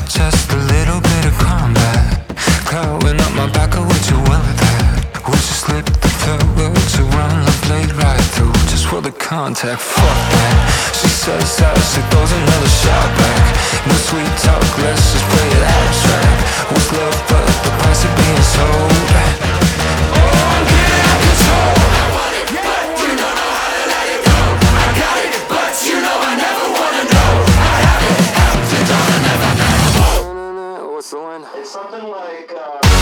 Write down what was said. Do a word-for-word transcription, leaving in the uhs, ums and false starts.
just a little bit of combat. Clawing up my back, or would you will of that? Would you slip the pillows around the blade right through just for the contact? Fuck that. She says that she throws another shot back. No sweet talk, let's just play it abstract. With love but the price of being sold. Oh, I'm getting out of control. I want it, but you don't know how to let it go. I got it, but you know I never wanna know. I have it, and you don't never know. What's the one? It's something like uh